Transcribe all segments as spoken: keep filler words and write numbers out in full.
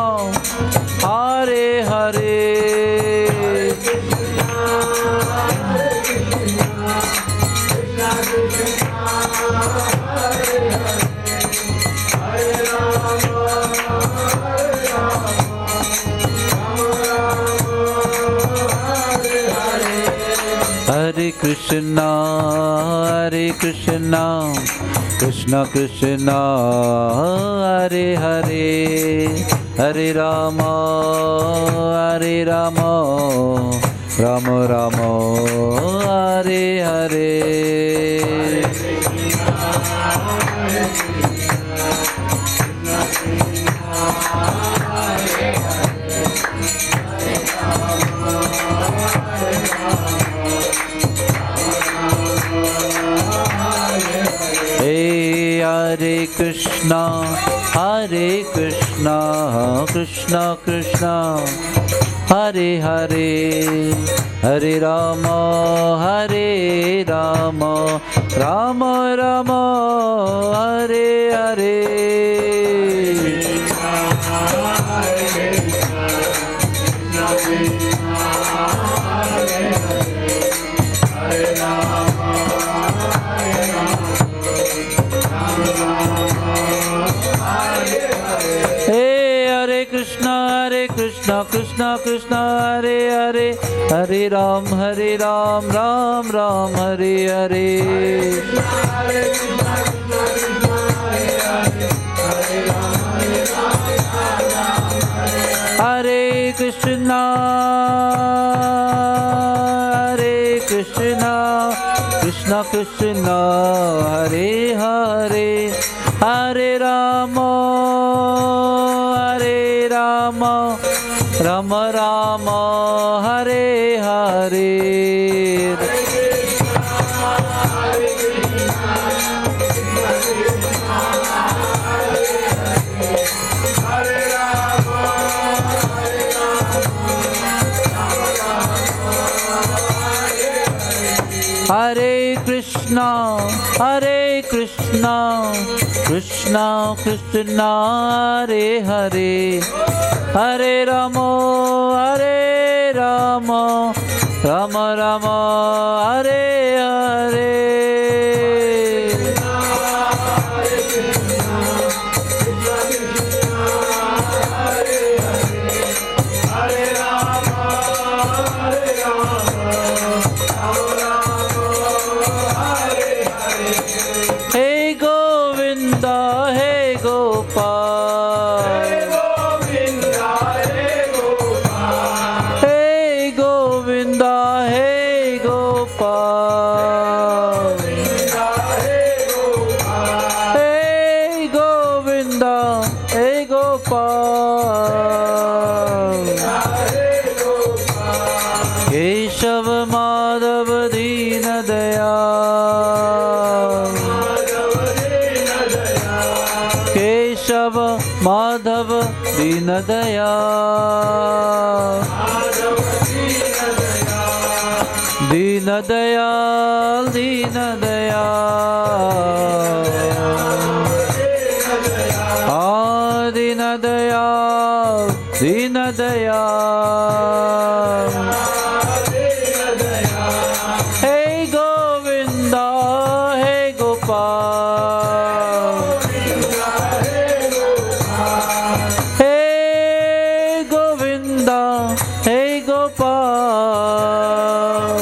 Hare Hare. Hare Krishna, Hare Krishna, Krishna Krishna, Hare Hare, Hare Rama, Hare Rama, Rama Rama, Hare Hare. Hare Krishna, Hare Krishna, Krishna Krishna, Hare Hare, Hare Rama, Hare Rama, Rama Rama, Hare Hare. Krishna Krishna Krishna Hare Hare, Hare Ram Hare Ram, Ram Ram Hare Hare. Hare Krishna, Hare Krishna, Krishna Krishna, Hare Hare, Hare Rama, Hare Rama, Rama Rama, Hare Hare. Hare Krishna, Hare Krishna, Krishna Krishna, Hare Hare, Hare Rama, Hare Rama, Rama Rama, Hare Hare. Madhav Dina Dayal, Dina Dayal, Dina Dayal, Ah Dina Dayal, Dina Dayal. Hey Govinda, hey Gopal, hey Gopal,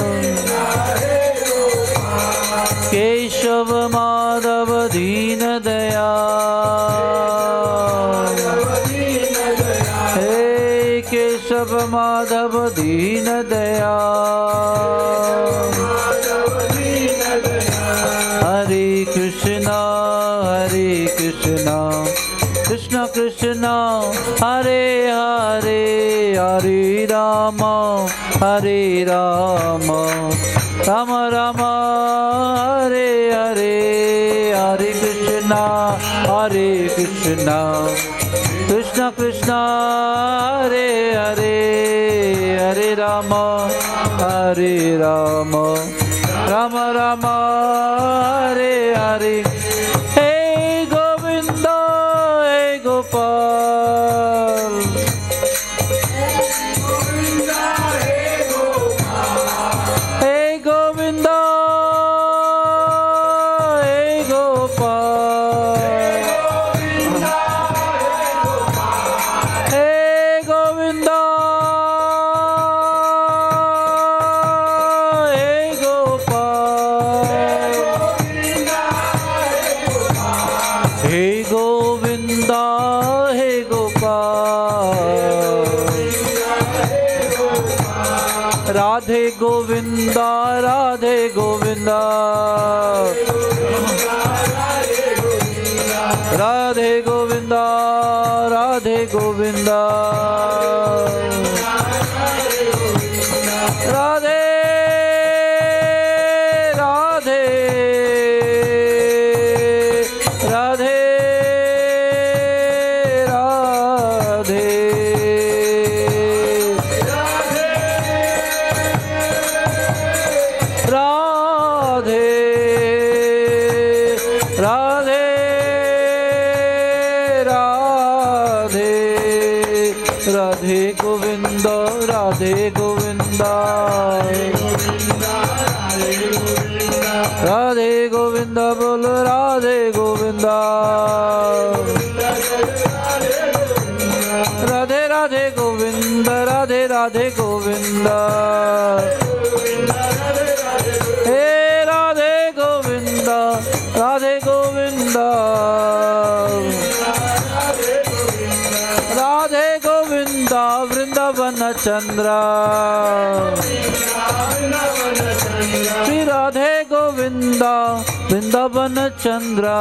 Keshav Madhav Dina Dayal, hey Keshav Madhav Dina Dayal. Hare Krishna, Hare Krishna, Krishna Krishna, Hare Hare, Hare Rama, Hare Rama, Rama Rama, Hare Hare. Hare Krishna, Hare Krishna, Krishna Krishna, Hare Hare, Hare Rama, Hare Rama, Rama Rama, Hare Hare. Hey Govinda, hey Gopal, Radhe Govinda Radhe Govinda Radhe Govinda Radhe Govinda Radhe Radhe Radhe Radhe Radhe Radhe Radhe Radhe Govind Radhe Govinda Radhe Govinda बोलो राधे गोविंदा राधे राधे गोविंद राधे राधे गोविंदा हे राधे गोविंदा राधे गोविंदा राधे गोविंदा वृंदावन चंद्रा श्री राधे गोविंदा वृंदावन चंद्रा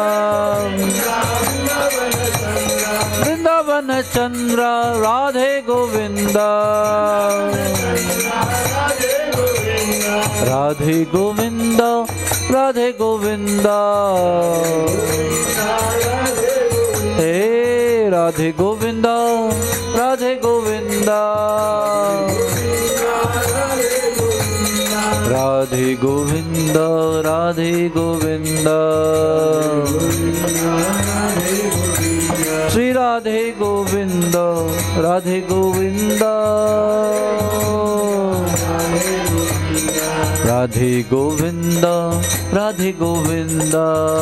वृंदावन चंद्रा राधे गोविंदा राधे गोविंदा राधे गोविंदा हे राधे गोविंदा राधे गोविंदा राधे गोविंदा राधे गोविंदा श्री राधे गोविंदा राधे गोविंदा राधे गोविंदा राधे गोविंदा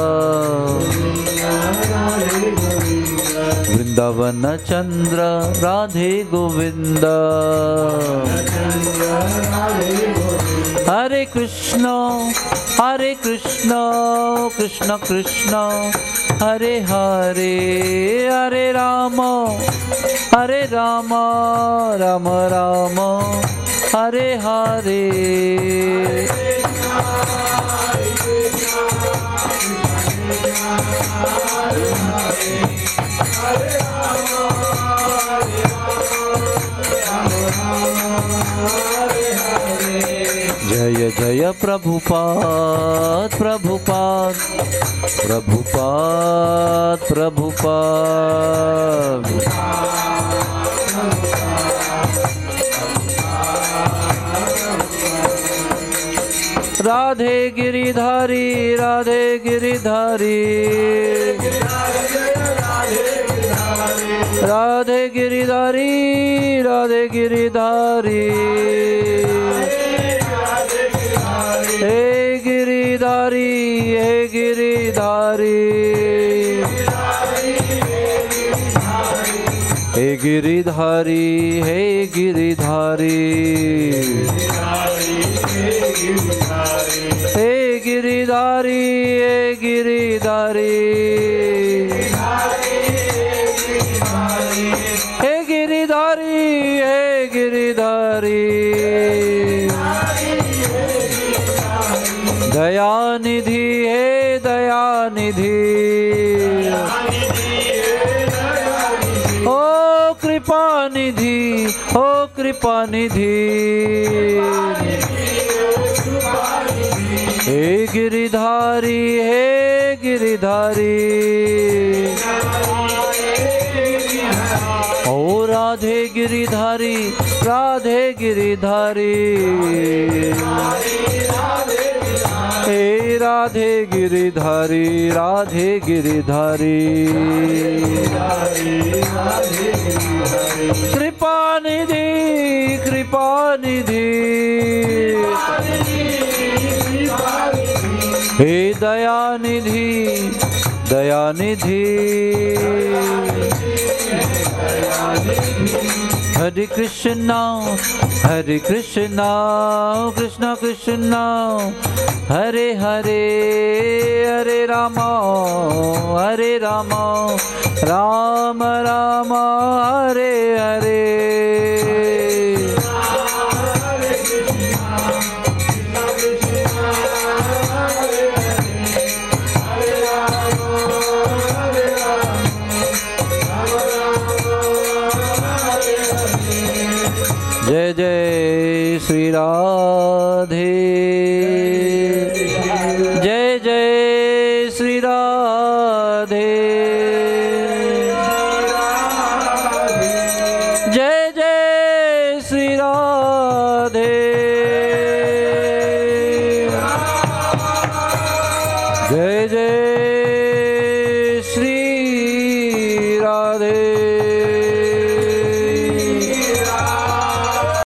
वृंदावन चंद्र राधे गोविंदा हरे कृष्ण हरे कृष्ण कृष्ण कृष्ण हरे हरे हरे राम हरे राम राम राम हरे हरे जय जय प्रभुपाद प्रभुपाद प्रभुपाद प्रभुपाद राधे गिरिधारी राधे गिरिधारी राधे गिरिधारी राधे गिरिधारी हे गिरिधारी हे गिरिधारी हे गिरिधारी हे गिरिधारी हे गिरिधारी हे गिरिधारी हे गिरिधारी हे गिरिधारी दयानिधि हे दयानिधि ओ कृपानिधि ओ कृपानिधि हे गिरिधारी हे गिरिधारी ओ राधे गिरिधारी राधे गिरिधारी हे राधे गिरिधारी राधे गिरिधारी कृपानिधि कृपानिधि हे दयानिधि दयानिधि हरे कृष्णा हरे कृष्णा कृष्णा कृष्णा हरे हरे हरे राम हरे राम राम राम हरे जय जय श्री राधे, जय जय श्री राधे, जय जय श्री राधे, जय जय